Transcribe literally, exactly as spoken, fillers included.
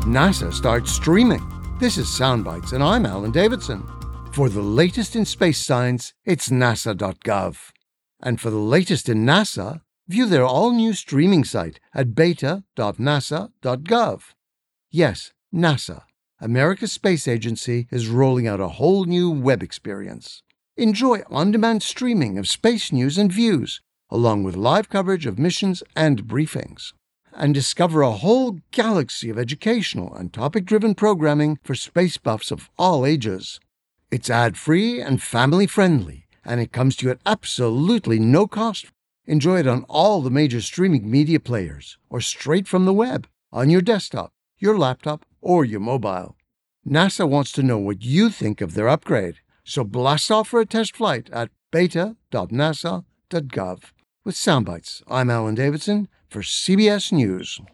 NASA starts streaming. This is Soundbites, and I'm Alan Davidson. For the latest in space science, it's nasa dot gov. And for the latest in NASA, view their all-new streaming site at beta dot nasa dot gov. Yes, NASA, America's space agency, is rolling out a whole new web experience. Enjoy on-demand streaming of space news and views, along with live coverage of missions and briefings. And discover a whole galaxy of educational and topic-driven programming for space buffs of all ages. It's ad-free and family-friendly, and it comes to you at absolutely no cost. Enjoy it on all the major streaming media players, or straight from the web, on your desktop, your laptop, or your mobile. NASA wants to know what you think of their upgrade, so blast off for a test flight at beta dot nasa dot gov. With Soundbites, I'm Alan Davidson for C B S News.